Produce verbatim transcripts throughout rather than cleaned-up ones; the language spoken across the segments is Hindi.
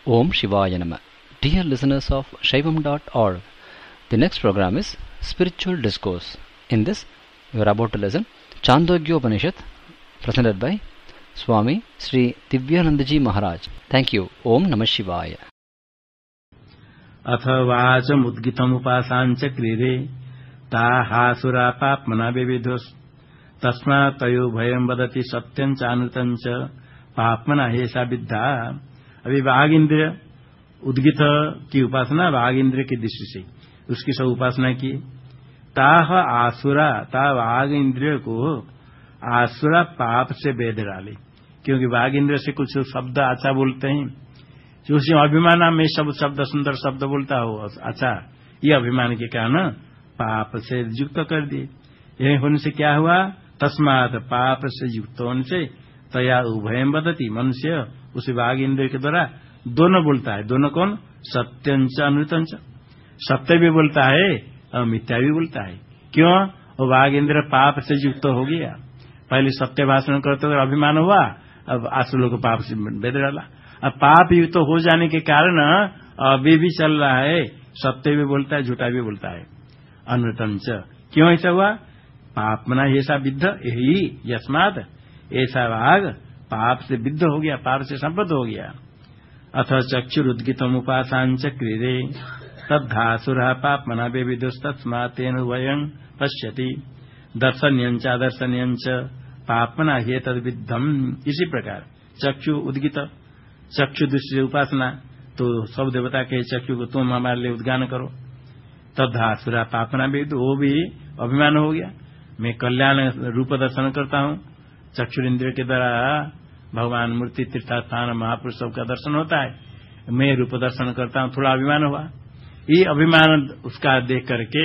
Om Shivaya Nama. Dear listeners of Shaivam dot org, the next program is Spiritual Discourse. In this, we are about to listen Chandogya Upanishad, presented by Swami Sri Divyanandaji Maharaj. Thank you. Om Namah Shivaya. अथ वाचम उद्गीतमुपासांच क्रीरे ताहासुरा पाप्मना विविधोस् तस्मात् तयो भयं वदति सत्यं च अनृतं च पाप्मना हेषा विद्धा। अभी वाघ इंद्रिय उद्गीत की उपासना वाघ इंद्रिय की दृष्टि से उसकी सब उपासना की। ताह आसुरा ता वाघ इंद्रिय को आसुरा पाप से वेद डाले, क्योंकि वाघ इंद्रिय से कुछ शब्द अच्छा बोलते हैं, उसी अभिमान में सब शब्द सुंदर शब्द बोलता हो अच्छा, ये अभिमान के कारण पाप से युक्त कर दिए। यह होने से क्या हुआ, तस्मात् पाप से युक्त होने से तया उभयम वदति, मनुष्य उस वाघ इंद्रिय के द्वारा दोनों बोलता है। दोनों कौन, सत्यंच अनृतंच, सत्य भी बोलता है और मिथ्या भी बोलता है। क्यों, वो वाघ इंद्रिय पाप से युक्त हो गया। पहले सत्य भाषण करते हुए अभिमान हुआ, अब आसुरों को पाप से वेद डाला। अब पाप युक्त तो हो जाने के कारण अभी भी चल रहा है, सत्य भी बोलता है झूठा भी बोलता है। अनृतंच, क्यों ऐसा हुआ, पाप मना ऐसा विद्ध, यही यस्मात् ऐसा वाघ पाप से विद्ध हो गया, पाप से संबद्ध हो गया। अथ चक्षुरुद्गीतम उपासांच क्रीरे तद्धासुरा पाप मना विविधस्तस्मात् तेन वयं पश्यति दर्शनीयंच अदर्शनीयंच पापना हे तद विद्धम। इसी प्रकार चक्षु उद्गीत, चक्षु दृष्टि से उपासना, तो सब देवता के चक्षु को तुम हमारे लिए उद्गान करो। तद्धासुरा पापना भी, वो भी अभिमान हो गया, मैं कल्याण रूप दर्शन करता हूँ। चक्षु इंद्रिय के द्वारा भगवान मूर्ति तीर्थस्थान महापुरुष सबका दर्शन होता है, मैं रूप दर्शन करता हूँ, थोड़ा अभिमान हुआ। ये अभिमान उसका देख करके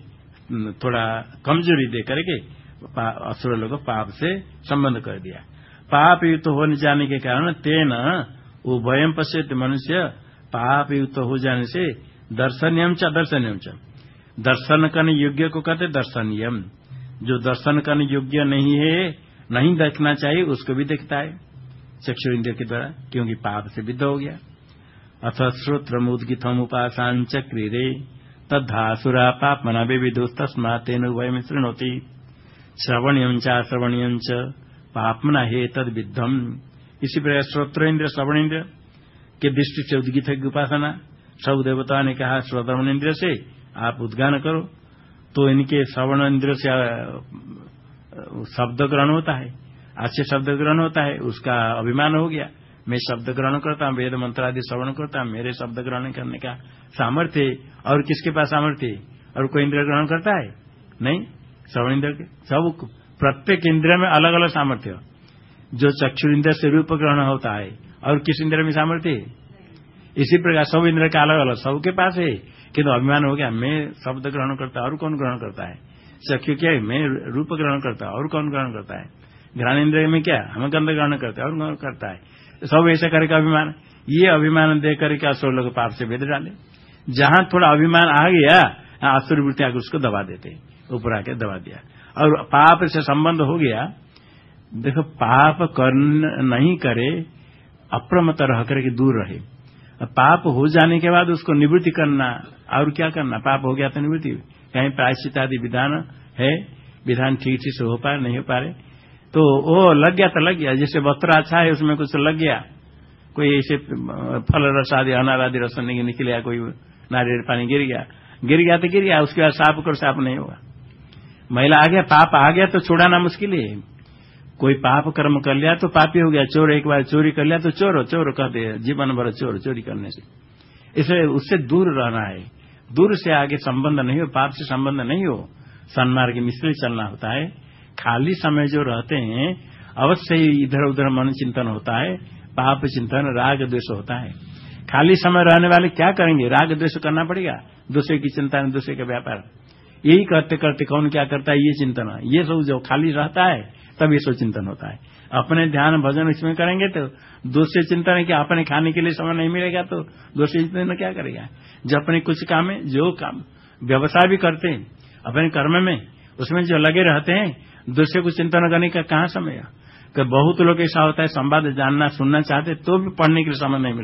थोड़ा कमजोरी देख करके असुर लोग पाप से संबंध कर दिया। पाप युक्त तो होने जाने के कारण तेन उभयं पश्यति, मनुष्य पाप युक्त तो हो जाने से दर्शनीयम च अदर्शनीयम च, दर्शन करने योग्य को कहते दर्शनीयम, जो दर्शन करने योग्य नहीं है, नहीं देखना चाहिए, उसको भी देखता है चक्षु इंद्रिय के द्वारा, क्योंकि पाप से विद्ध हो गया। अथ श्रोत्रमुद्गीतम उपासांच क्रीरे तद्धासुरा पाप मना विविधोस्तस्मात् तेन उभयं शृणोति श्रवणीयं च अश्रवणीयं च पापमना हे तद विद्धम। इसी प्रकार श्रोत्र इंद्र श्रवण इंद्र के दृष्टि से उद्गीत की उपासना, सब देवताओं ने कहा श्रोत्र इंद्र से आप उद्गान करो, तो इनके श्रवण इंद्र से शब्द ग्रहण होता है, अच्छे शब्द ग्रहण होता है, उसका अभिमान हो गया, मैं शब्द ग्रहण करता हूँ, वेद मंत्र आदि श्रवण करता हूँ, मेरे शब्द ग्रहण करने का सामर्थ्य। और किसके पास सामर्थ्य, और कोई इंद्र ग्रहण करता है नहीं, श्रवण इंद्र के सब, प्रत्येक इंद्रिय में अलग अलग सामर्थ्य। जो चक्षु इंद्र से रूप ग्रहण होता है, और किस इंद्र में सामर्थ्य, इसी प्रकार सब इंद्र का अलग अलग सबके पास है, किंतु अभिमान हो गया, मैं शब्द ग्रहण करता है और कौन ग्रहण करता है, चक्षु क्या है, मैं रूप ग्रहण करता है और कौन ग्रहण करता है, घ्राण इंद्रिय में क्या हम गंध ग्रहण करते हैं और कौन करता है, सब ऐसा करके अभिमान, ये अभिमान देख करके असुर लोग पाप से वेद डाले। जहां थोड़ा अभिमान आ गया, असुर वृत्ति आकर उसको दबा देते, ऊपर आके दबा दिया, और पाप से संबंध हो गया। देखो, पाप कर नहीं करे, अप्रमत्त रह करके दूर रहे, पाप हो जाने के बाद उसको निवृत्ति करना, और क्या करना, पाप हो गया तो निवृत्ति, कहीं प्रायश्चित आदि विधान है, विधान ठीक ठीक से हो पाए नहीं हो पाए, तो वो लग गया तो लग गया, जैसे वस्त्र अच्छा है उसमें कुछ लग गया, कोई ऐसे फल रस आदि अनार आदि रस निकले, कोई नारियल पानी गिर गया, गिर गया तो गिर गया, उसके बाद साफ कर साफ नहीं होगा। महिला आ गया, पाप आ गया तो छुड़ाना मुश्किल है। कोई पाप कर्म कर लिया तो पापी हो गया, चोर एक बार चोरी कर लिया तो चोर हो, चोर कहते हैं जीवन भर चोर, चोरी करने से। इसलिए उससे दूर रहना है, दूर से आगे संबंध नहीं हो, पाप से संबंध नहीं हो, सन्मार्ग में इसलिए चलना होता है। खाली समय जो रहते हैं अवश्य ही इधर उधर मन चिंतन होता है, पाप चिंतन राग द्वेष होता है। खाली समय रहने वाले क्या करेंगे, राग द्वेष करना पड़ेगा, दूसरे की चिंता में दूसरे का व्यापार, यही करते करते कौन क्या करता है, ये चिंतन, ये सब जो खाली रहता है तब ये सब चिंतन होता है। अपने ध्यान भजन इसमें करेंगे तो दूसरे चिंतन है कि अपने खाने के लिए समय नहीं मिलेगा तो दूसरे चिंतन क्या करेगा। जो अपने कुछ काम है, जो काम व्यवसाय भी करते हैं अपने कर्म में, उसमें जो लगे रहते हैं, दूसरे को चिंतन करने का कहाँ समय है। कि बहुत लोग ऐसा होता है, संवाद जानना सुनना चाहते तो भी पढ़ने के लिए समय नहीं मिलता है,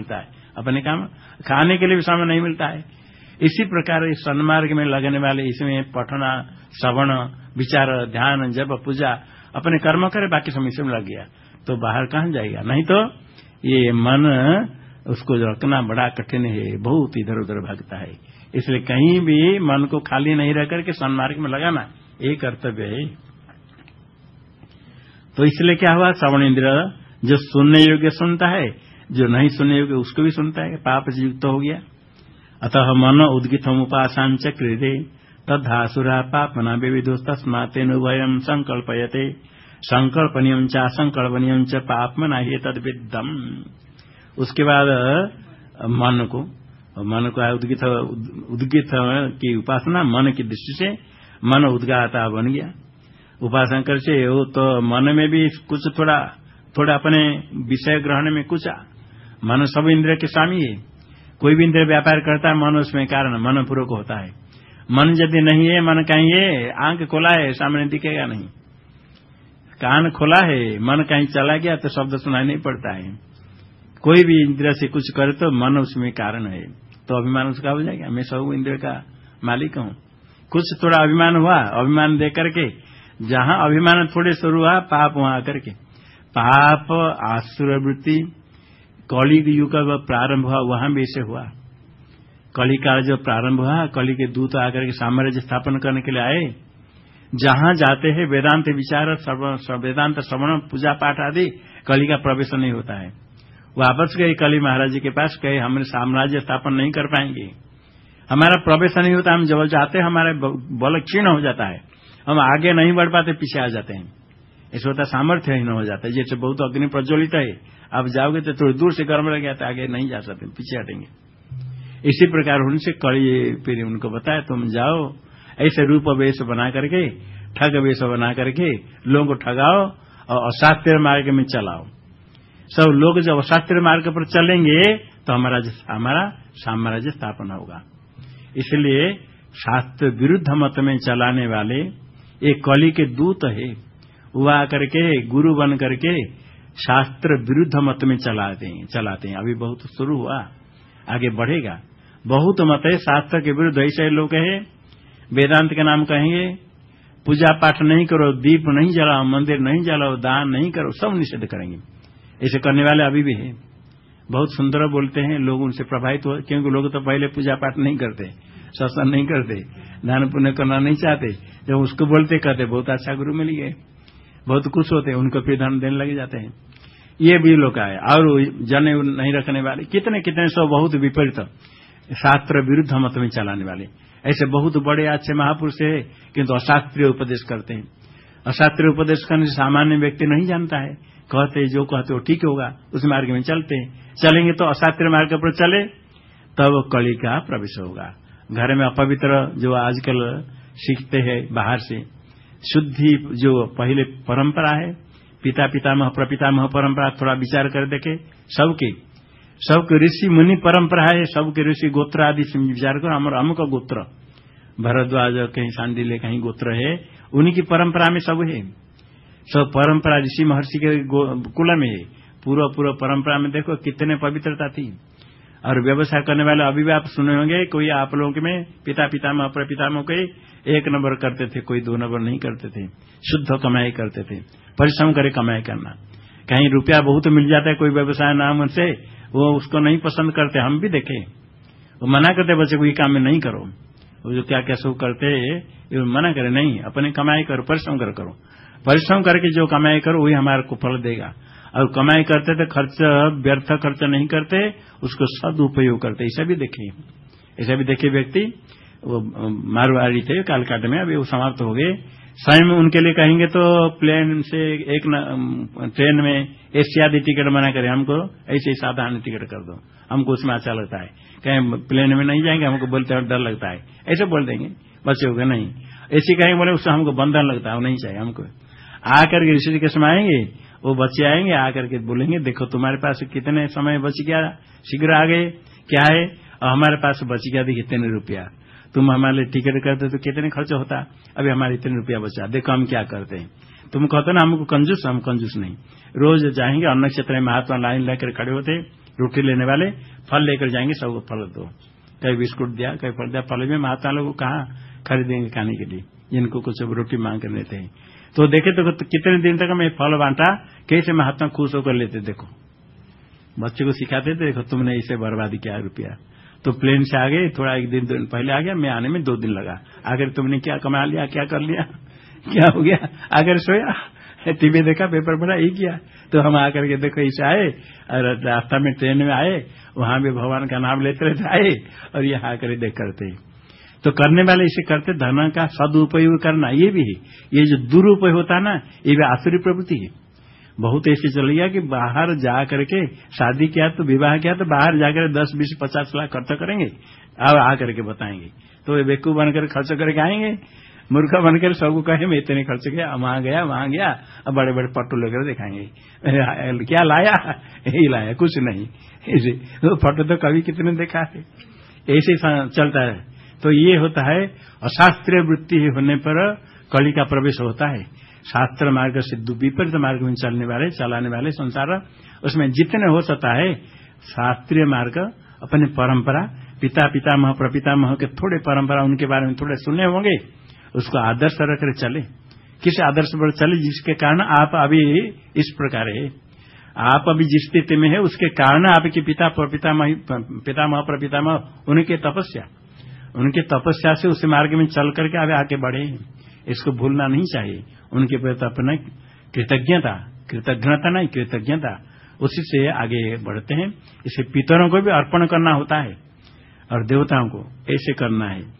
अपने काम, खाने के लिए भी समय नहीं मिलता है। इसी प्रकार इस सन्मार्ग में लगने वाले, इसमें पठना, श्रवण, विचार, ध्यान, जप, पूजा, अपने कर्म करे, बाकी समय इसमें लग गया तो बाहर कहां जाएगा। नहीं तो ये मन उसको रखना बड़ा कठिन है, बहुत इधर उधर भागता है। इसलिए कहीं भी मन को खाली नहीं रह करके सन्मार्ग में लगाना ये कर्तव्य है। तो इसलिए क्या हुआ, श्रवण इंद्र जो सुनने योग्य सुनता है, जो नहीं सुनने योग्य उसको भी सुनता है, पाप से युक्त हो गया। अतः मन उद्गितम उपासां च क्रीडे तद्धासुरा पापना विविधोस्तस्मातेन उभयं संकल्पयते संकल्पनीयं च असंकल्पनीयं च पापमना हि तद्विद्धम्। उसके बाद मन को मन को उद्गित उद्गित की उपासना मन की दृष्टि से मन उद्गाता बन गया। उपासना कर से वो तो मन में भी कुछ थोड़ा थोड़ा अपने विषय ग्रहण में कुछ, मन सब इंद्रिय के स्वामी है। कोई भी इंद्रिय व्यापार करता है, मन उसमें कारण मन पूर्वक होता है। मन यदि नहीं है, मन कहीं है, आंख खोला है सामने दिखेगा नहीं, कान खोला है, मन कहीं चला गया तो शब्द सुनाई नहीं पड़ता है। कोई भी इंद्रिय से कुछ करे तो मन उसमें कारण है, तो अभिमान उसका हो जाएगा, मैं सब इंद्रिय का मालिक हूं। कुछ थोड़ा अभिमान हुआ, अभिमान दे करके जहां अभिमान थोड़े शुरू हुआ, पाप वहां आकर के पाप आसुर वृत्ति कली युग का प्रारंभ हुआ, वहां भी ऐसे हुआ। कली काल जब प्रारंभ हुआ, कली के दूत आकर के साम्राज्य स्थापन करने के लिए आए। जहां जाते हैं वेदांत विचार, वेदांत श्रवण, पूजा पाठ आदि, कली का प्रवेश नहीं होता है। वापस गए कली महाराज जी के पास, कहे हम साम्राज्य स्थापन नहीं कर पाएंगे, हमारा प्रवेश नहीं होता, हम जब जाते हमारे बल क्षीण हो जाता है, हम आगे नहीं बढ़ पाते, पीछे आ जाते हैं। इस होता सामर्थ्य ही न हो जाता है। जैसे बहुत अग्नि प्रज्वलित है, आप जाओगे तो थोड़ी दूर से गर्म लग जाता है, आगे नहीं जा सकते, पीछे हटेंगे। इसी प्रकार उनसे कड़ी फिर उनको बताया, तुम जाओ ऐसे रूप वेश बना करके, ठग वेश बना करके लोगों को ठगाओ और अशास्त्रीय मार्ग में चलाओ। सब लोग जब अशास्त्रीय मार्ग पर चलेंगे तो हमारा हमारा साम्राज्य स्थापना होगा। इसलिए शास्त्र विरुद्ध मत में चलाने वाले एक कली के दूत है, वो आकर के गुरु बन करके शास्त्र विरुद्ध मत में चलाते हैं चलाते हैं अभी बहुत शुरू हुआ, आगे बढ़ेगा। बहुत मत है शास्त्र के विरुद्ध, ऐसे लोग है वेदांत के नाम कहेंगे, पूजा पाठ नहीं करो, दीप नहीं जलाओ, मंदिर नहीं जलाओ, दान नहीं करो, सब निषेध करेंगे। ऐसे करने वाले अभी भी है, बहुत सुंदर बोलते हैं, लोग उनसे प्रभावित हो, क्योंकि लोग तो पहले पूजा पाठ नहीं करते, सत्संग नहीं करते, दान पुण्य करना नहीं चाहते, जब उसको बोलते कहते बहुत अच्छा गुरु मिल गए, बहुत खुश होते हैं, उनको फिर धन देने लगे जाते हैं। ये भी लोग आए। और जने नहीं रखने वाले कितने कितने सौ बहुत विपरीत शास्त्र विरुद्ध मत में चलाने वाले, ऐसे बहुत बड़े अच्छे महापुरुष है, किंतु अशास्त्रीय उपदेश करते हैं। अशास्त्रीय उपदेश करने से सामान्य व्यक्ति नहीं जानता है, कहते जो कहते हो ठीक होगा, उस मार्ग में चलते हैं। चलेंगे तो अशास्त्रीय मार्ग पर चले तब कली का प्रवेश होगा। घर में अपवित्र जो आजकल सीखते हैं बाहर से, शुद्धि जो पहले परंपरा है, पिता पितामह प्रपितामह परंपरा, थोड़ा विचार कर देखे, सबके सबके ऋषि मुनि परंपरा है, सबके ऋषि गोत्र आदि से विचार करो, हमारा अमुक गोत्र भरद्वाज कहीं सांडिल्य कहीं गोत्र है, उन्हीं की परंपरा में सब है। सब परंपरा ऋषि महर्षि के कुल में है। पूर्व पूर्व परंपरा में देखो कितने पवित्रता थी। और व्यवसाय करने वाले अभी भी आप सुने होंगे, कोई आप लोगों में पिता पितामह प्रपितामह के एक नंबर करते थे, कोई दो नंबर नहीं करते थे, शुद्ध कमाई करते थे, परिश्रम करे कमाई करना। कहीं रुपया बहुत मिल जाता है कोई व्यवसाय नाम से, वो उसको नहीं पसंद करते, हम भी देखे, वो मना करते बच्चे को ये काम में नहीं करो, वो जो क्या क्या सब करते ये मना करे, नहीं अपने कमाई करो, परिश्रम कर करो, परिश्रम करके जो कमाई करो वही हमारे को फल देगा। और कमाई करते थे, खर्च व्यर्थ खर्च नहीं करते, उसको सदुपयोग करते, ऐसा भी देखे ऐसा भी देखे व्यक्ति। वो मारवाड़ी थे कालकाट में, अभी वो समाप्त हो गए। स्वयं उनके लिए कहेंगे तो प्लेन से एक न, ट्रेन में एशियादी टिकट मना करे, हमको ऐसे ही साधारण टिकट कर दो, हमको उसमें अच्छा लगता है, कहीं प्लेन में नहीं जाएंगे, हमको बोलते हैं डर लगता है, ऐसे बोल देंगे बच्चे हो गए। नहीं ऐसी कहेंगे बोले उससे हमको बंधन लगता है, वो नहीं चाहिए हमको। आकर के ऋषिकेश में आएंगे, वो बच्चे आएंगे, आकर के बोलेंगे देखो तुम्हारे पास कितने समय बच गया, शीघ्र आ गए, क्या है, और हमारे पास बच गया देखिए इतने रुपया, तुम हमारे लिए टिकट करते तो कितने खर्च होता, अभी हमारे इतने रुपया बचा, देखो हम क्या करते हैं। तुम कहते ना हमको कंजूस, हम कंजूस नहीं, रोज जाएंगे अन्न क्षेत्र में महात्मा लाइन लेकर खड़े होते रोटी लेने वाले, फल लेकर जाएंगे, सबको फल दो, कहीं बिस्कुट दिया, कहीं फल दिया। फल में महात्मा लोग कहाँ खरीदेंगे खाने के लिए, जिनको कुछ रोटी मांग कर लेते हैं। तो देखे तो कितने दिन तक मैं फल बांटा, कैसे महात्मा खुश होकर लेते। देखो बच्चे को सिखाते थे, देखो तुमने इसे बर्बादी किया रुपया, तो प्लेन से आ गए, थोड़ा एक दिन, दिन पहले आ गया, मैं आने में दो दिन लगा, आकर तुमने क्या कमा लिया, क्या कर लिया, क्या हो गया, आकर सोया, टीवी देखा, पेपर पढ़ा, यही किया। तो हम आकर के देखो इसे आए, और रास्ता में ट्रेन में आए, वहां भी भगवान का नाम लेते रहते आए, और यहाँ आकर देख करते। तो करने वाले इसे करते, धन का सदुपयोग करना ये भी है। ये जो दुरुपयोग होता है ना, ये भी आसुरी प्रवृत्ति है। बहुत ऐसे चल गया कि बाहर जा करके शादी किया तो विवाह किया तो बाहर जाकर दस बीस पचास लाख खर्च करेंगे, अब आ करके बताएंगे। तो वे बेवकूफ बनकर खर्च करके आएंगे, मूर्खा बनकर सबको कहे मैं इतने खर्च किया, वहां गया वहां गया, अब बड़े बड़े पट्टू लेकर दिखाएंगे, क्या लाया, यही लाया, कुछ नहीं। ऐसे तो फोटो तो कभी कितने देखा है, ऐसे चलता है। तो ये होता है अशास्त्रीय वृत्ति होने पर कली का प्रवेश होता है। शास्त्र मार्ग से विपरीत मार्ग में चलने वाले चलाने वाले संसार, उसमें जितने हो सकता है शास्त्रीय मार्ग, अपने परंपरा, पिता पितामह प्रपितामह के थोड़े परंपरा उनके बारे में थोड़े सुने होंगे, उसको आदर्श रखकर चले। किस आदर्श पर चले जिसके कारण आप अभी इस प्रकार है, आप अभी जिस स्थिति में है उसके कारण आपके पिता प्रपितामह पितामह प्रपितामह उनके तपस्या उनके तपस्या से उस मार्ग में चल करके आगे आगे बढ़े, इसको भूलना नहीं चाहिए। उनके प्रति अपना कृतज्ञता कृतज्ञता नहीं कृतज्ञता उसी से आगे बढ़ते हैं। इसे पितरों को भी अर्पण करना होता है और देवताओं को ऐसे करना है।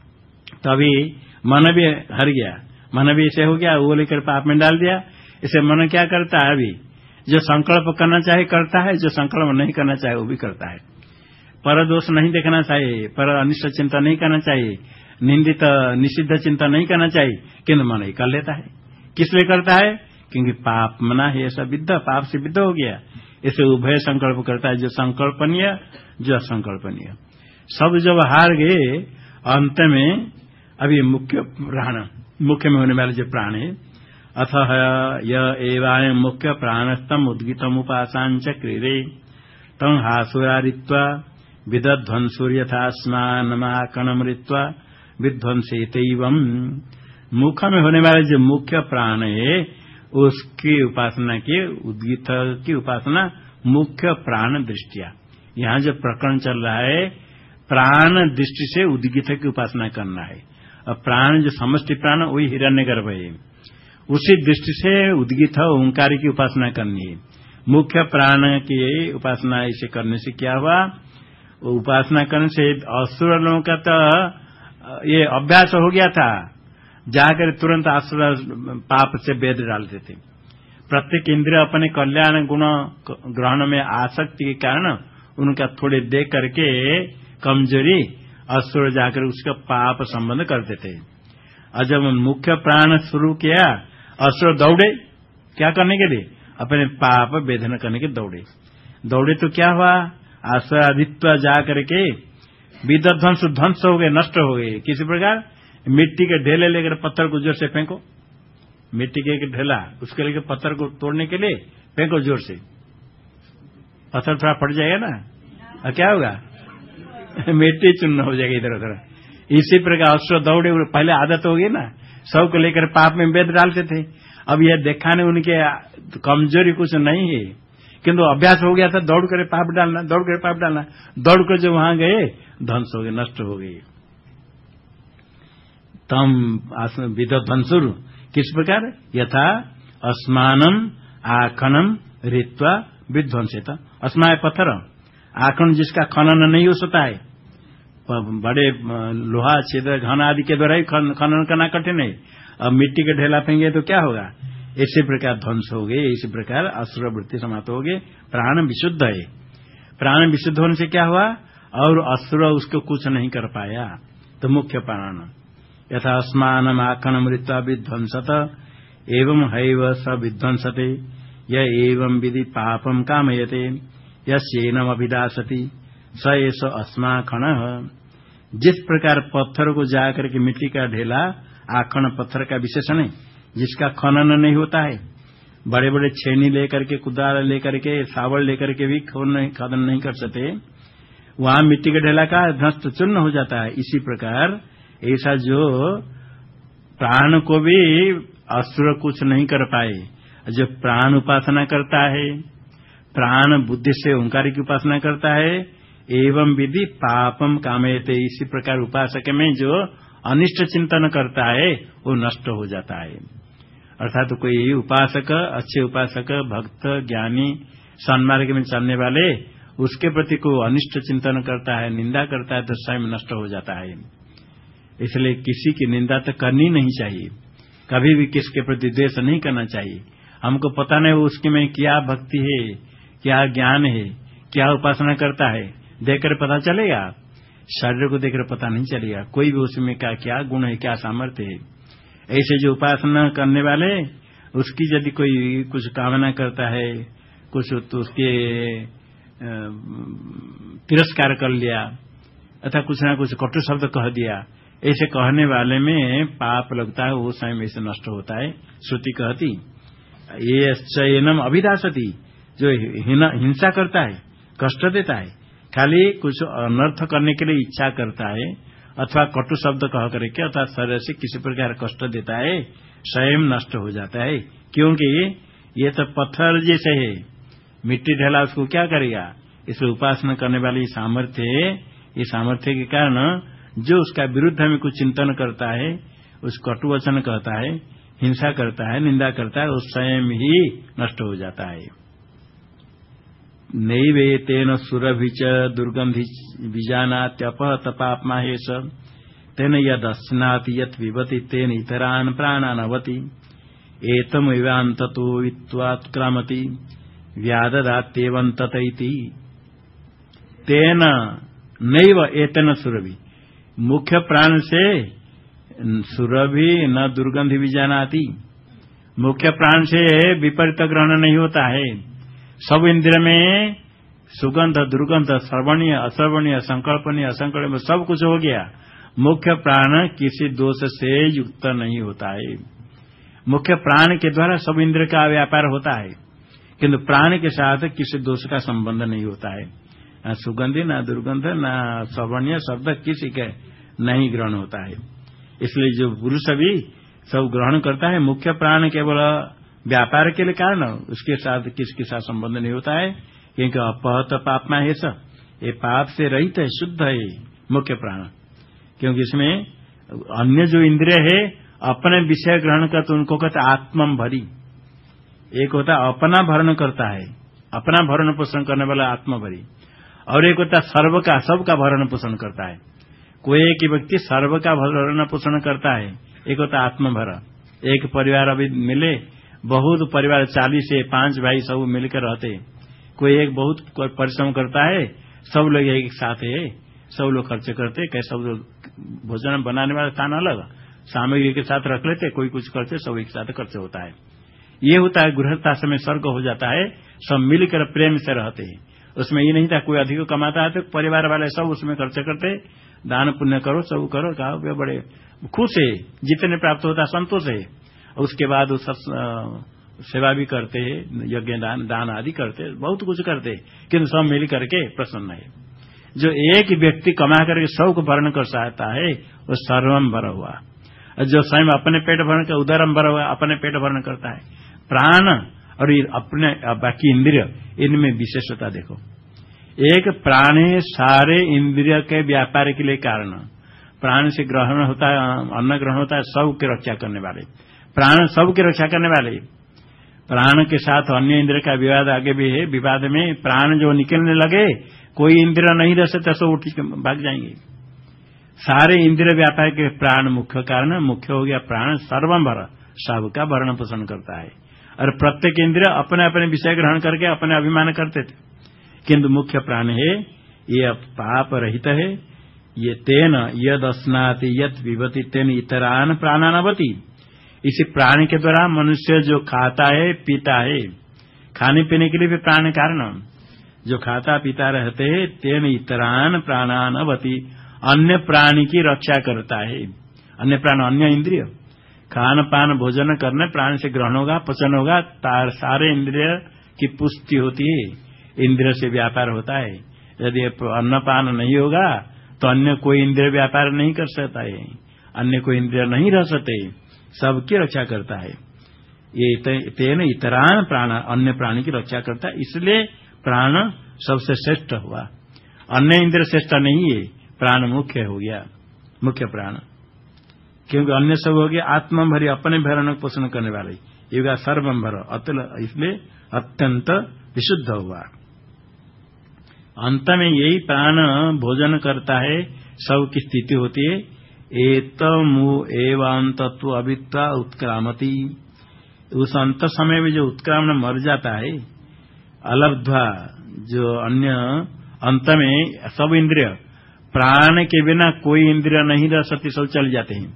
तभी मन भी हर गया, मन भी ऐसे हो गया, वो लेकर पाप में डाल दिया। इसे मन क्या करता है, अभी जो संकल्प करना चाहे करता है, जो संकल्प नहीं करना चाहे वो भी करता है। पर दोष नहीं देखना चाहिए, पर अनिष्ट चिंता नहीं करना चाहिए, निंदित निषिद्ध चिंता नहीं करना चाहिए, किंतु मन ही कर लेता है। किस लिए करता है, क्योंकि पाप मना है, ऐसा विद्ध पाप से विद्ध हो गया। इसे उभय संकल्प करता है, जो संकल्पनीय जो असंकल्पनीय। सब जब हार गए, अंत में अभी मुख्य प्राण मुख्य में होने वाले जो प्राण है, अथ यह एवं मुख्य प्राणस्तम उद्गीतम उपासांच क्रीरे तम हासुरारित्वा विदध्वंसुर्यथास्मानमाकणमृत्वा विध्वंसेतैवं। मुख में होने वाले जो मुख्य प्राण है उसकी उपासना की, उद्गीत की उपासना मुख्य प्राण दृष्टिया। यहाँ जो प्रकरण चल रहा है प्राण दृष्टि से उद्गीत की उपासना करना है, और प्राण जो समष्टि प्राण वही हिरण्यगर्भ है, उसी दृष्टि से उद्गीत ओंकार की उपासना करनी है। मुख्य प्राण की उपासना ऐसे करने से क्या हुआ, उपासना करने से असुर लोगों का तो ये अभ्यास हो गया था, जाकर तुरंत असुर पाप से वेद डालते थे। प्रत्येक इंद्रिय अपने कल्याण गुण ग्रहण में आसक्ति के कारण उनका थोड़े देख करके कमजोरी असुर जाकर उसका पाप संबंध करते थे। और जब मुख्य प्राण शुरू किया, असुर दौड़े क्या करने के लिए, अपने पाप वेदन करने के दौड़े दौड़े तो क्या हुआ, आश्रदित्व जाकर के विध्वंस ध्वंस हो गए, नष्ट हो गए। किसी प्रकार मिट्टी के ढेले लेकर पत्थर को जोर से फेंको, मिट्टी के एक ढेला उसके लेकर पत्थर को तोड़ने के लिए फेंको जोर से, पत्थर थोड़ा फट जाएगा ना, और क्या होगा मिट्टी चूर्ण हो जाएगी इधर उधर। इसी प्रकार अश्व दौड़े, पहले आदत हो गई ना, सब को लेकर पाप में वेद डालते थे। अब यह देखा नहीं उनके कमजोरी कुछ नहीं है, किंतु अभ्यास हो गया था दौड़ कर पाप डालना, दौड़ कर पाप डालना, दौड़ कर जो वहां गए ध्वंस हो गए, नष्ट हो गए। तम विध्वंसुर किस प्रकार, यथा अस्मानम आखनम रीत्वा विध्वंसित। अस्मा पत्थर, आखन जिसका खनन नहीं हो सकता है, बड़े लोहा छिद्र घन आदि के द्वारा ही खनन करना कठिन है, अब मिट्टी के ढेला फेंगे तो क्या होगा, इसी प्रकार ध्वंस हो गए। इसी प्रकार असुर वृत्ति समाप्त हो गए, प्राण विशुद्ध है। प्राण विशुद्ध होने से क्या हुआ, और असुर उसको कुछ नहीं कर पाया। तो मुख्य प्राण यथा अस्मानम आखनम ऋत्वा विध्वंसत एवं हैव स विध्वंसते य एवं विधि पापम कामयते यस्येनम अभिदासति स एष अस्माखण। जिस प्रकार पत्थर को जाकर के मिट्टी का ढेला, आखन पत्थर का विशेषण है जिसका खनन नहीं होता है, बड़े बड़े छेनी लेकर के, कुदाल लेकर के, सावड़ लेकर के भी खनन नहीं कर सकते, वहां मिट्टी का ढेला का ध्वस्त चूर्ण हो जाता है। इसी प्रकार ऐसा जो प्राण को भी असुर कुछ नहीं कर पाए, जो प्राण उपासना करता है, प्राण बुद्धि से ओंकार की उपासना करता है, एवं विधि पापम कामयते, इसी प्रकार उपासक में जो अनिष्ट चिंतन करता है वो नष्ट हो जाता है। अर्थात तो कोई उपासक, अच्छे उपासक, भक्त, ज्ञानी, सन्मार्ग में चलने वाले, उसके प्रति कोई अनिष्ट चिंतन करता है, निंदा करता है तो स्वयं नष्ट हो जाता है। इसलिए किसी की निंदा तो करनी नहीं चाहिए, कभी भी किसके प्रति द्वेष नहीं करना चाहिए। हमको पता नहीं वो उसके में क्या भक्ति है, क्या ज्ञान है, क्या उपासना करता है, देखकर पता चलेगा। शरीर को देखकर पता नहीं चलेगा कोई भी उसमें का क्या गुण है, क्या सामर्थ्य है। ऐसे जो उपासना करने वाले, उसकी यदि कोई कुछ कामना करता है, कुछ तो उसके तिरस्कार कर लिया अथवा कुछ ना कुछ कटु शब्द कह दिया, ऐसे कहने वाले में पाप लगता है, वो स्वयं ऐसे नष्ट होता है। श्रुति कहती ये चयनम अभिदासती, जो हिंसा करता है, कष्ट देता है, खाली कुछ अनर्थ करने के लिए इच्छा करता है अथवा कटु शब्द कह करके अथवा शरीर से किसी प्रकार कष्ट देता है, स्वयं नष्ट हो जाता है। क्योंकि ये तो पत्थर जैसे है, मिट्टी ढेला उसको क्या करेगा। इसलिए उपासना करने वाली सामर्थ्य है, ये सामर्थ्य के कारण जो उसका विरुद्ध में कुछ चिंतन करता है, उस कटु वचन कहता है, हिंसा करता है, निंदा करता है, उस स्वयं ही नष्ट हो जाता है। नैवेतेन सुरभिच दुर्गंधि बीजानात्यपहत पापमा हेष तेन यदस्नाति यत् विभति तेन इतरान् प्राणानवति एतमेवान्ततो वित्वात्क्रामति व्याददात्येवन्तत इति। तेन नैव एतेन सुरभि, मुख्य प्राण से सुरभि न दुर्गंधि बीजानाति, मुख्य प्राण से विपरीत ग्रहण नहीं होता है। सब इंद्रिय में सुगंध, दुर्गंध, श्रवणीय, अश्रवणीय, संकल्पनीय, असंकल्पनीय सब कुछ हो गया। मुख्य प्राण किसी दोष से युक्त नहीं होता है। मुख्य प्राण के द्वारा सब इंद्रिय का व्यापार होता है, किंतु प्राण के साथ किसी दोष का संबंध नहीं होता है। न सुगंधी, न दुर्गंध, न श्रवणीय शब्द किसी के नहीं ग्रहण होता है। इसलिए जो पुरुष भी सब ग्रहण करता है, मुख्य प्राण केवल व्यापार के लिए कारण, उसके साथ किसके साथ संबंध नहीं होता है। क्योंकि अपहत पापमा है सब, ये पाप से रहित है, शुद्ध है मुख्य प्राण। क्योंकि इसमें अन्य जो इंद्रिय है अपने विषय ग्रहण करते, उनको कहते आत्मम भरी। एक होता है अपना भरण करता है, अपना भरण पोषण करने वाला आत्म भरी, और एक होता है सर्व का, सबका भरण पोषण करता है। कोई एक व्यक्ति सर्व का भरण पोषण करता है, एक होता है आत्मभर। एक परिवार अभी मिले, बहुत परिवार चालीस से पांच भाई सब मिलकर रहते, कोई एक बहुत परिश्रम करता है, सब लोग एक साथ है, सब लोग खर्च करते, कई सब लोग भोजन बनाने वाला स्थान अलग, सामग्री के साथ रख लेते, कोई कुछ करते, सब एक साथ खर्च होता है। ये होता है गृहस्थाश्रम में स्वर्ग हो जाता है, सब मिलकर प्रेम से रहते हैं। उसमें ये नहीं था कोई अधिक कमाता है तो परिवार वाले सब उसमें खर्च करते, दान पुण्य करो, सब करो, कहा वे बड़े खुश है, जितने प्राप्त होता संतोष है। उसके बाद उस सेवा भी करते हैं, यज्ञ दान दान आदि करते, बहुत कुछ करते, किंतु सब मिल करके प्रसन्न है। जो एक व्यक्ति कमा करके सब को भरण कर सकता है, वो सर्वम भर हुआ। जो स्वयं अपने पेट भरण कर, उदरम भर हुआ, अपने पेट भरण करता है। प्राण और अपने बाकी इंद्रिय, इनमें विशेषता देखो। एक प्राण है सारे इंद्रिय के व्यापार के लिए कारण, प्राण से ग्रहण होता है, अन्न ग्रहण होता है, सब की रक्षा करने वाले प्राण, सब की रक्षा करने वाले। प्राण के साथ अन्य इंद्रिय का विवाद आगे भी है, विवाद में प्राण जो निकलने लगे, कोई इंद्रिय नहीं रह सकता, सब उठ भाग जाएंगे। सारे इंद्रिय व्यापार के प्राण मुख्य कारण, मुख्य हो गया प्राण, सर्वम भर, सबका भरण पोषण करता है। और प्रत्येक इंद्रिय अपने अपने विषय ग्रहण करके अपने अभिमान करते थे, किंतु मुख्य प्राण है ये पाप रहित है। ये तेन यद अस्नाति यद विभति तेन इतरान प्राणानवति, इसी प्राण के द्वारा मनुष्य जो खाता है पीता है, खाने पीने के लिए भी प्राण कारण, जो खाता पीता रहते हैं, तेन इतरान प्राणानवति, अन्य प्राणी की रक्षा करता है। अन्य प्राण अन्य इंद्रिय, खान पान भोजन करने प्राण से ग्रहण होगा, पचन होगा, तार सारे इंद्रिय की पुष्टि होती है, इंद्रिय से व्यापार होता है। यदि अन्नपान नहीं होगा तो अन्य कोई इंद्रिय व्यापार नहीं कर सकता है, अन्य कोई इंद्रिय नहीं रह सकते, सबकी रक्षा करता है। ये तेन इतरान प्राण, अन्य प्राणी की रक्षा करता है, इसलिए प्राण सबसे श्रेष्ठ हुआ। अन्य इंद्रिय श्रेष्ठ नहीं है, प्राण मुख्य हो गया, मुख्य प्राण, क्योंकि अन्य सब हो गया आत्मभरी, अपने भरण पोषण करने वाले, ये होगा सर्वभर अतुल, इसलिए अत्यंत विशुद्ध हुआ। अंत में यही प्राण भोजन करता है, सबकी स्थिति होती है। एतमु एवं तत्व अवित्वा उत्क्रामति, उस अंत समय में जो उत्क्रामण मर जाता है, अलब्ध्वा, जो अन्य अंत में सब इंद्रिय, प्राण के बिना कोई इंद्रिय नहीं रह सकती, सब चल जाते हैं।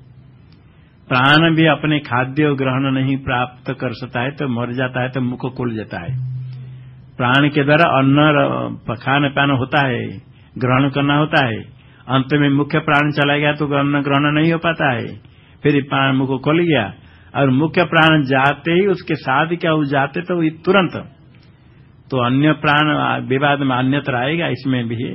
प्राण भी अपने खाद्य ग्रहण नहीं प्राप्त कर सकता है तो मर जाता है, तो मुख खुल जाता है। प्राण के द्वारा अन्न खान पान होता है, ग्रहण करना होता है, अंत में मुख्य प्राण चला गया तो अन्न ग्रहण नहीं हो पाता है, फिर प्राण मुख खुल गया, और मुख्य प्राण जाते ही उसके साथ क्या हो जाते तो तुरंत, तो अन्य प्राण विवाद में अन्यत्र आएगा। इसमें भी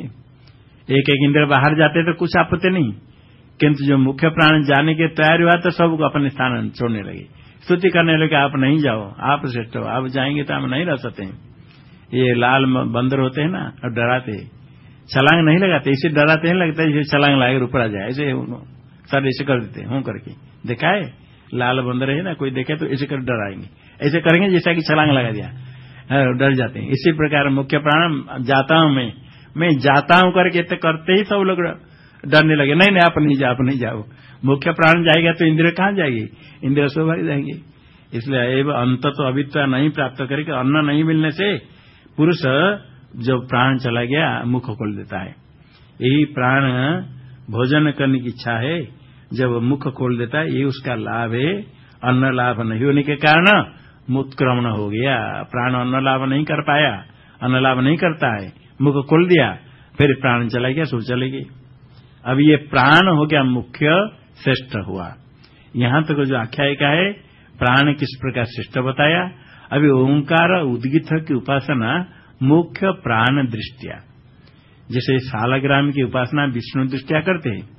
एक एक इंद्र बाहर जाते तो कुछ आपत्ति नहीं, किंतु जो मुख्य प्राण जाने के तैयार हुआ तो सब अपने स्थान छोड़ने लगे, स्तुति करने लगे, आप नहीं जाओ, आप श्रेष्ठ हो, आप जाएंगे तो हम नहीं रह सकते हैं। ये लाल बंदर होते हैं ना, और डराते, छलांग नहीं लगाते, इसे डराते हैं, लगता है इसे छलांग लगाकर ऊपर आ जाए, ऐसे सर ऐसे कर देते हूं करके, देखा है लाल बंदर है ना, कोई देखे तो ऐसे कर डराएंगे, ऐसे करेंगे जैसा कि छलांग लगा दिया, डर जाते हैं। इसी प्रकार मुख्य प्राण जाता हूं मैं मैं जाता हूं करके तो करते ही सब लोग डरने लगे, नहीं नहीं आप नहीं जाओ, आप नहीं जाओ। मुख्य प्राण जाएगा तो इंद्रिय कहां जाएगी, इंद्रिय सब भर जाएंगे। इसलिए एवं अंत तो अवित्वा नहीं प्राप्त करेगा, अन्न नहीं मिलने से पुरुष जब प्राण चला गया मुख खोल देता है। यही प्राण भोजन करने की इच्छा है, जब मुख खोल देता है, ये उसका लाभ है। अन्न लाभ नहीं होने के कारण उत्क्रमण हो गया, प्राण अन्न लाभ नहीं कर पाया, अन्न लाभ नहीं करता है, मुख खोल दिया, फिर प्राण चला गया, सब चले गए। अब ये प्राण हो गया मुख्य, श्रेष्ठ हुआ। यहां तक तो जो आख्यायिका है प्राण किस प्रकार श्रेष्ठ बताया। अभी ओंकार उद्गीत की उपासना मुख्य प्राण दृष्टिया, जैसे सालग्राम की उपासना विष्णु दृष्टिया करते हैं,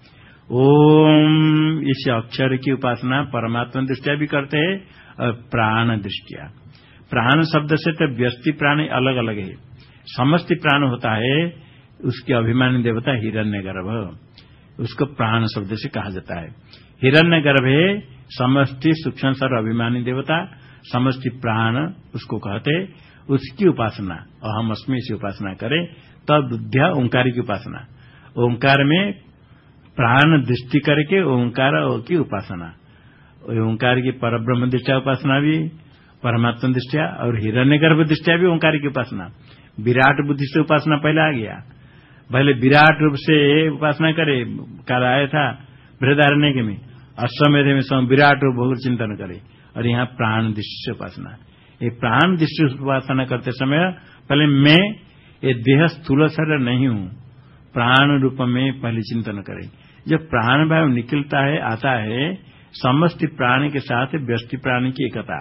ओम इस अक्षर की उपासना परमात्मा दृष्टिया भी करते हैं, और प्राण दृष्टिया। प्राण शब्द से तो व्यष्टि प्राण अलग अलग है, समष्टि प्राण होता है, उसके अभिमानी देवता हिरण्यगर्भ, उसको प्राण शब्द से कहा जाता है। हिरण्यगर्भ है समष्टि सूक्ष्म सर अभिमानी देवता, समष्टि प्राण उसको कहते। उसकी उपासना अहम अस्मि से उपासना करें, तब बुद्धिया ओंकार की उपासना, ओंकार में प्राण दृष्टि करके ओंकार की उपासना, ओंकार की परब्रह्म दृष्टिया उपासना भी परमात्मा दृष्टिया, और हिरण्यगर्भ दृष्टिया भी ओंकार की उपासना। विराट बुद्धि से उपासना पहले आ गया, पहले विराट रूप से उपासना करे, काल आया था बृहदारण्यक में, अश्वमेध में सब विराट रूप बहुत चिंतन करे, और यहाँ प्राण दृष्टि से उपासना। ये प्राण दृष्टि से उपासना करते समय पहले मैं ये देह स्थूल शरीर नहीं हूं, प्राण रूप में पहले चिंतन करें। जब प्राण भाव निकलता है आता है, समष्टि प्राण के साथ व्यष्टि प्राण की एकता,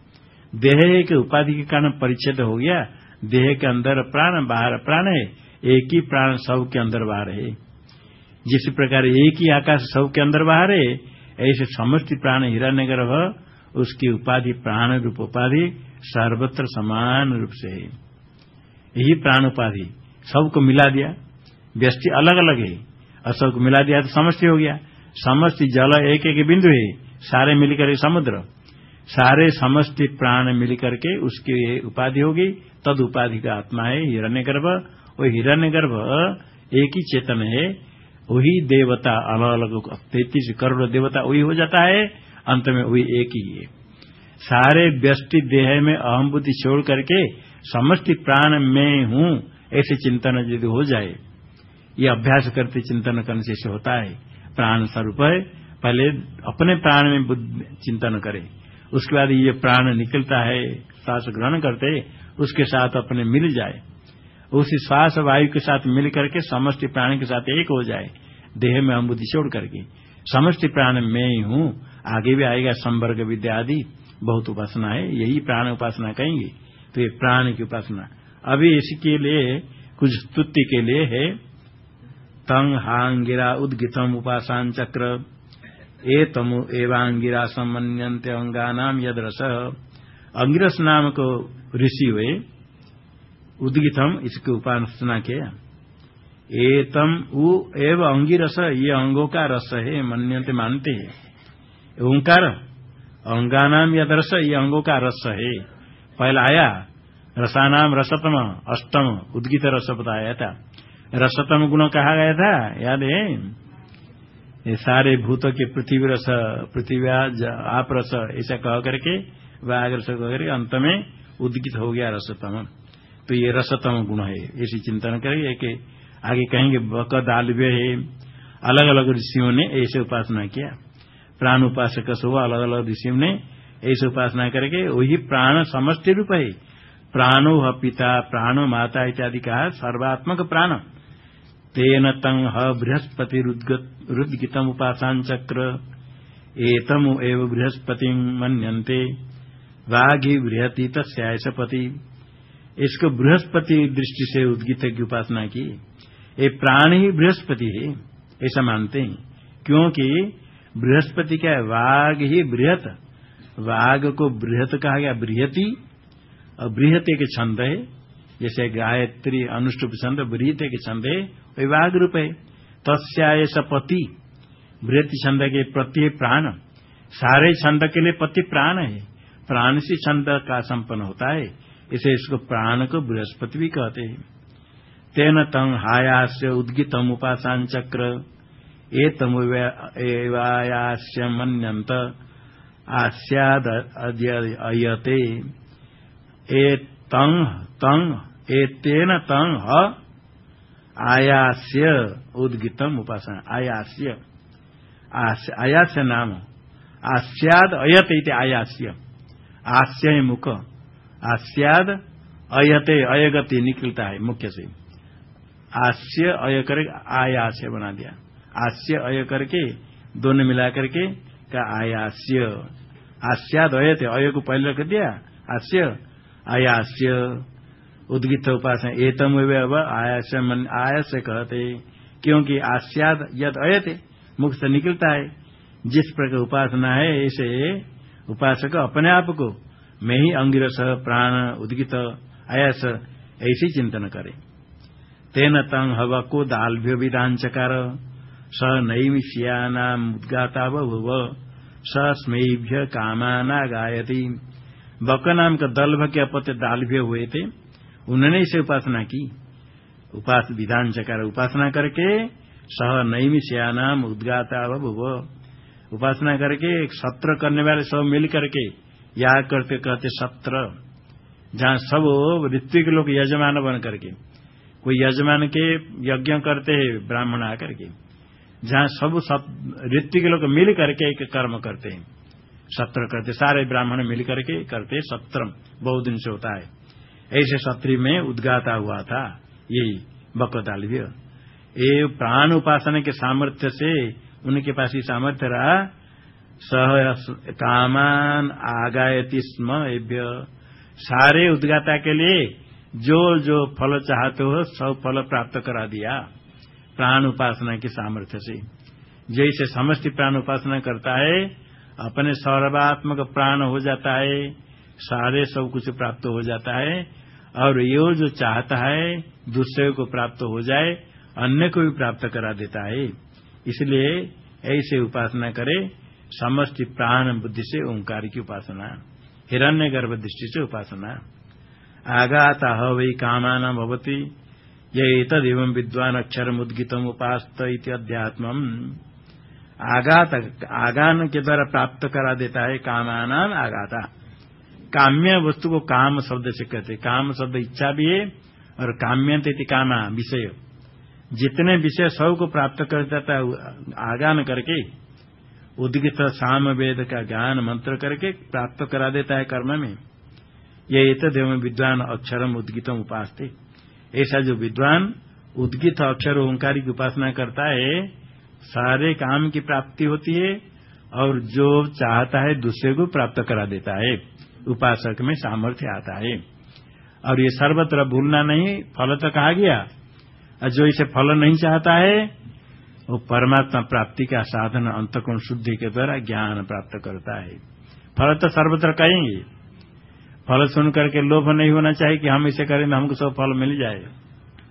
देह के उपाधि के कारण परिच्छेद हो गया, देह के अंदर प्राण बाहर प्राण है, एक ही प्राण सब के अंदर बाहर है। जिस प्रकार एक ही आकाश सब के अंदर बाहर है, ऐसे समष्टि प्राण हिरण्यगर्भ, उसकी उपाधि प्राण रूप उपाधि सर्वत्र समान रूप से है। यही प्राण उपाधि सबको मिला दिया, व्यष्टि अलग अलग है और सबको मिला दिया तो समष्टि हो गया। समष्टि जल एक एक बिंदु है, सारे मिलकर समुद्र, सारे समष्टि प्राण मिलकर के उसकी उपाधि होगी, तद उपाधि का आत्मा है हिरण्यगर्भ। वो हिरण्यगर्भ एक ही चेतन है, वही देवता अलग अलग तैतीस करोड़ देवता वही हो जाता है, अंत में वही एक ही है। सारे व्यष्टि देह में अहम बुद्धि छोड़ करके समष्टि प्राण में हूं ऐसे चिंतन यदि हो जाए, ये अभ्यास करते चिंतन करने से होता है। प्राण स्वरूप है, पहले अपने प्राण में बुद्धि चिंतन करे, उसके बाद ये प्राण निकलता है, श्वास ग्रहण करते, उसके साथ अपने मिल जाए, उसी श्वास वायु के साथ मिल करके समष्टि प्राण के साथ एक हो जाए, देह में हम बुद्धि छोड़ करके समष्टि प्राण में ही हूं। आगे भी आएगा संवर्ग विद्या आदि बहुत उपासना है, यही प्राण उपासना कहेंगे। तो ये प्राण की उपासना। अभी इसके लिए कुछ स्तुति के लिए है। तंग हांगिरा उद्गितम उपासान चक्र ए तमु एवांगिरा समन्यन्ते अंगानाम यदरस। अंगिरस नाम को ऋषि हुए, उद्गितम इसकी उपासना किया। एतम उ एव अंगिरस, ये अंगों का रस है, मन्यन्ते मानते हैं। ओंकार अंगानाम यदरस, ये अंगों का रस है। पहला आया रसानाम रसतम, अष्टम उद्गित रस बताया था। रसतम गुण कहा गया था, याद है? ये सारे भूतों के पृथ्वी रस, पृथ्वी आप रस ऐसा कह करके वाग रस कह करके अंत में उद्गित हो गया रसतम। तो ये रसतम गुण है, ऐसी चिंतन करेंगे कि आगे कहेंगे बक दालव्य है। अलग अलग ऋषियों ने ऐसे उपासना किया। प्राण उपासक सुबह अलग अलग ऋषियों ने ऐसे उपासना करके वही प्राण समष्टि रूप है। प्राणो ह पिता, प्राणो माता इत्यादि कहा, सर्वात्मक प्राण। तेन तंग ह बृहस्पति रुद्गितम उपासान चक्र एतम एव बृहस्पति मन्यन्ते वाघी बृहति तस्याय पति। इसको बृहस्पति दृष्टि से उद्गित की उपासना की। ये प्राण ही बृहस्पति है ऐसा मानते हैं, क्योंकि बृहस्पति क्या है? वाघ ही बृहत, वाघ को बृहत कहा गया, बृहति। और बृहते के छंद है, जैसे गायत्री अनुष्टुप छंद बृहते के छंद है, वही वाघ रूप है। तस्याय पति, बृहति छंद के प्रति प्राण, सारे छंद के लिए पति प्राण है। प्राण से छंद का संपन्न होता है, इसे इसको प्राण को बृहस्पति भी कहते हैं। तेन तंग हायास्य उद्गितम उपासान चक्र एतम एवायास्य मन्यन्त आस्याद अयते। ए तंग तंग एतेन तंग ह आयास्य उद्गितम उपासना। आयास्य आयास्य नाम आस्याद अयते इति आयास्य। आस्य मुख, आस्याद अयते, अयगति निकलता है मुख्य से। आस्य अय करके आयास्य बना दिया। आस्य अय करके दोनों मिला करके का आयास्य। आस्याद अयते, अय को पहले रख दिया, आस्य आयास्य उद्गित उपासना। एतम आयास्य मन आयास्य कहते, क्योंकि आस्याद यद अयते मुख से निकलता है। जिस प्रकार उपासना है ऐसे उपासक अपने आप को मैं ही अंगिरस प्राण उद्गित आयास ऐसी चिंतन करे। तेन तंग हव को दाल्भ्य विधान चकार स नैमिष्यानाम उद्गाता बभुव स स्मेभ्य कामाना गायती। बक नाम का दल्भ के अपत्य दाल्भ्य हुए थे, उन्होंने इसे उपासना की। उपास विधान चकार उपासना करके सह नैमिष्यानाम उद्गाता बभुव, उपासना करके एक सत्र करने वाले सब मिल करके याग करते कहते सत्र, जहां सब ऋत्विक लोग यजमान बन करके, कोई यजमान के यज्ञ करते हैं ब्राह्मण आकर के, जहां सब सब ऋत्विक लोग मिल करके एक कर्म करते हैं, सत्र करते, सारे ब्राह्मण मिल करके करते सत्रम, बहुत दिन से होता है। ऐसे सत्री में उद्गाता हुआ था यही बकतालव्य। ये प्राण उपासना के सामर्थ्य से उनके पास ही सामर्थ्य रहा। सह कामान आगायति स्म एभ्य, सारे उद्गाता के लिए जो जो फल चाहते हो सब फल प्राप्त करा दिया प्राण उपासना के सामर्थ्य से। जैसे समष्टि प्राण उपासना करता है अपने सर्वात्मक प्राण हो जाता है, सारे सब कुछ प्राप्त हो जाता है, और ये जो चाहता है दूसरे को प्राप्त हो जाए अन्य को भी प्राप्त करा देता है। इसलिए ऐसे उपासना करे समष्टि प्राण बुद्धि से ओंकार की उपासना, हिरण्य गर्भ दृष्टि से उपासना। आगाता ह वै कामाना भवति ये तदेवं विद्वान अक्षरम उद्गितम उपास्त इति अध्यात्मम। आगात आगान के द्वारा प्राप्त करा देता है कामाना आगाता। काम्य वस्तु को काम शब्द से कहते, काम शब्द इच्छा भी है और काम्यंत इति कामा विषय, जितने विषय सब को प्राप्त कर देता है आगान करके, उद्गित साम वेद का ज्ञान मंत्र करके प्राप्त करा देता है कर्म में। ये तदेव विद्वान अक्षरम उद्गितम उपासते, ऐसा जो विद्वान उद्गित अक्षर ओंकार की उपासना करता है सारे काम की प्राप्ति होती है और जो चाहता है दूसरे को प्राप्त करा देता है, उपासक में सामर्थ्य आता है। और ये सर्वत्र भूलना नहीं, फल तो कहा गया, और जो इसे फल नहीं चाहता है वो परमात्मा प्राप्ति का साधन अंतःकरण शुद्धि के द्वारा ज्ञान प्राप्त करता है। फल तो सर्वत्र कहेंगे, फल सुन करके लोभ नहीं होना चाहिए कि हम इसे करें हमको सब फल मिल जाए।